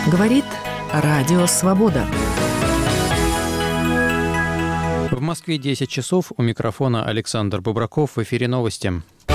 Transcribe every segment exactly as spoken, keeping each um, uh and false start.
Говорит Радио Свобода. В Москве десять часов. У микрофона Александр Бубраков. В эфире новости.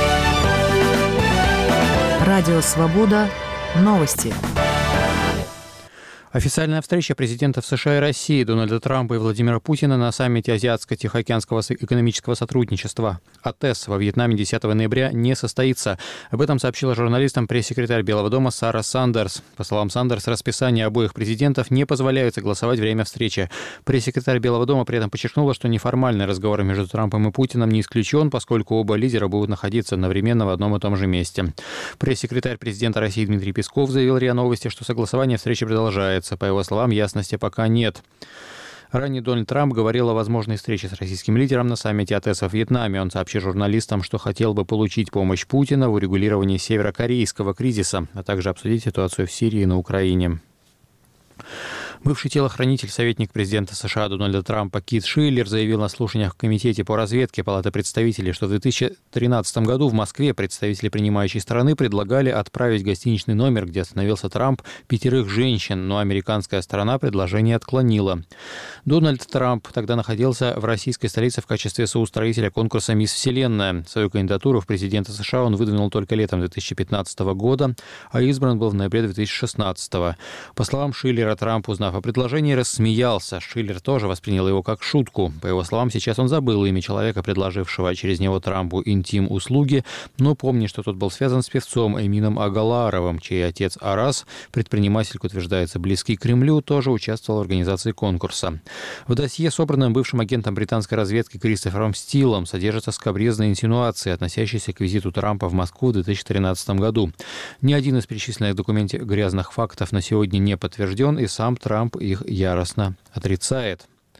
Радио Свобода. Новости. Официальная встреча президентов США и России Дональда Трампа и Владимира Путина на саммите Азиатско-Тихоокеанского экономического сотрудничества АТЭС во Вьетнаме десятого ноября не состоится. Об этом сообщила журналистам пресс-секретарь Белого дома Сара Сандерс. По словам Сандерс, расписание обоих президентов не позволяет согласовать время встречи. Пресс-секретарь Белого дома при этом подчеркнула, что неформальный разговор между Трампом и Путиным не исключен, поскольку оба лидера будут находиться одновременно в одном и том же месте. Пресс-секретарь президента России Дмитрий Песков заявил РИА Новости, что согласование встречи продолжается. По его словам, ясности пока нет. Ранее Дональд Трамп говорил о возможной встрече с российским лидером на саммите АТЭС в Вьетнаме. Он сообщил журналистам, что хотел бы получить помощь Путина в урегулировании северокорейского кризиса, а также обсудить ситуацию в Сирии и на Украине. Бывший телохранитель, советник президента США Дональда Трампа Кит Шиллер заявил на слушаниях в Комитете по разведке Палаты представителей, что в две тысячи тринадцатом году в Москве представители принимающей страны предлагали отправить в гостиничный номер, где остановился Трамп, пятерых женщин, но американская сторона предложение отклонила. Дональд Трамп тогда находился в российской столице в качестве соустроителя конкурса «Мисс Вселенная». Свою кандидатуру в президенты США он выдвинул только летом две тысячи пятнадцатого года, а избран был в ноябре две тысячи шестнадцатого. По словам Шиллера, Трамп, узнав о предложении, рассмеялся. Шиллер тоже воспринял его как шутку. По его словам, сейчас он забыл имя человека, предложившего через него Трампу интим-услуги, но помнит, что тот был связан с певцом Эмином Агаларовым, чей отец Арас, предприниматель, утверждается, близкий к Кремлю, тоже участвовал в организации конкурса. В досье, собранном бывшим агентом британской разведки Кристофером Стилом, содержатся скабрезные инсинуации, относящиеся к визиту Трампа в Москву в две тысячи тринадцатом году. Ни один из перечисленных в документе грязных фактов на сегодня не подтвержден, и сам Трамп их яростно отрицает.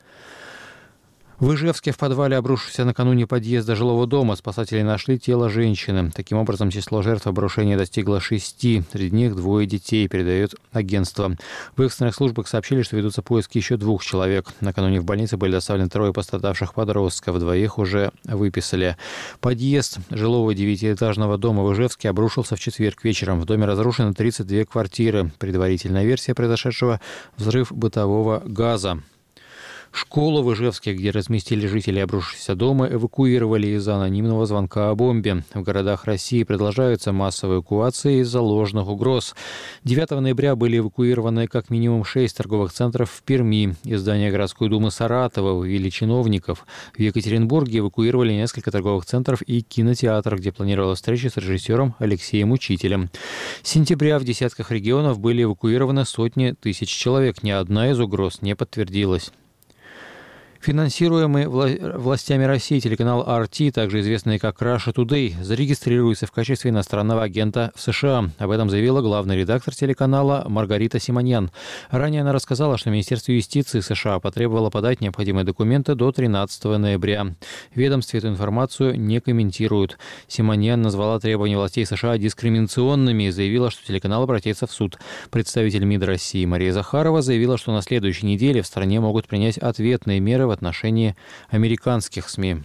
В Ижевске в подвале, обрушившемся накануне подъезда жилого дома, спасатели нашли тело женщины. Таким образом, число жертв обрушения достигло шести. Среди них двое детей, передает агентство. В экстренных службах сообщили, что ведутся поиски еще двух человек. Накануне в больнице были доставлены трое пострадавших подростков. Двоих уже выписали. Подъезд жилого девятиэтажного дома в Ижевске обрушился в четверг вечером. В доме разрушены тридцать две квартиры. Предварительная версия произошедшего – взрыв бытового газа. Школу в Ижевске, где разместили жителей обрушившегося дома, эвакуировали из-за анонимного звонка о бомбе. В городах России продолжаются массовые эвакуации из-за ложных угроз. девятого ноября были эвакуированы как минимум шесть торговых центров в Перми. Из здания городской думы Саратова вывели чиновников. В Екатеринбурге эвакуировали несколько торговых центров и кинотеатр, где планировалась встреча с режиссером Алексеем Учителем. С сентября в десятках регионов были эвакуированы сотни тысяч человек. Ни одна из угроз не подтвердилась. Финансируемый вла- властями России телеканал ар ти, также известный как Russia Today, зарегистрируется в качестве иностранного агента в США. Об этом заявила главный редактор телеканала Маргарита Симоньян. Ранее она рассказала, что Министерство юстиции США потребовало подать необходимые документы до тринадцатого ноября. В ведомстве эту информацию не комментируют. Симоньян назвала требования властей США дискриминационными и заявила, что телеканал обратится в суд. Представитель МИД России Мария Захарова заявила, что на следующей неделе в стране могут принять ответные меры в в отношении американских СМИ.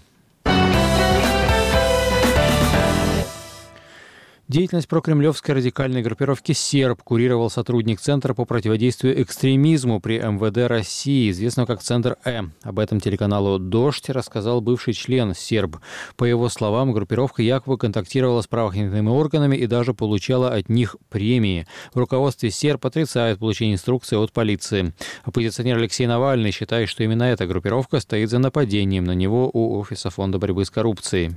Деятельность прокремлевской радикальной группировки «Серб» курировал сотрудник Центра по противодействию экстремизму при эм вэ дэ России, известного как Центр Э. Об этом телеканалу «Дождь» рассказал бывший член «Серб». По его словам, группировка якобы контактировала с правоохранительными органами и даже получала от них премии. В руководстве «Серб» отрицают получение инструкций от полиции. Оппозиционер Алексей Навальный считает, что именно эта группировка стоит за нападением на него у Офиса фонда борьбы с коррупцией.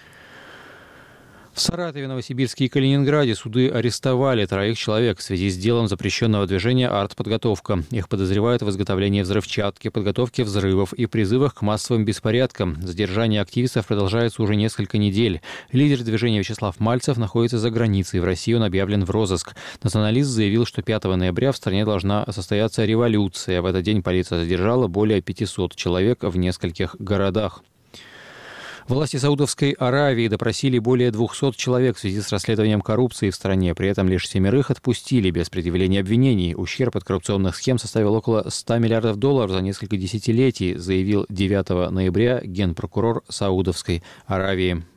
В Саратове, Новосибирске и Калининграде суды арестовали троих человек в связи с делом запрещенного движения «Артподготовка». Их подозревают в изготовлении взрывчатки, подготовке взрывов и призывах к массовым беспорядкам. Задержание активистов продолжается уже несколько недель. Лидер движения Вячеслав Мальцев находится за границей. В России он объявлен в розыск. Националист заявил, что пятого ноября в стране должна состояться революция. В этот день полиция задержала более пятисот человек в нескольких городах. Власти Саудовской Аравии допросили более двухсот человек в связи с расследованием коррупции в стране. При этом лишь семерых отпустили без предъявления обвинений. Ущерб от коррупционных схем составил около ста миллиардов долларов за несколько десятилетий, заявил девятого ноября генпрокурор Саудовской Аравии.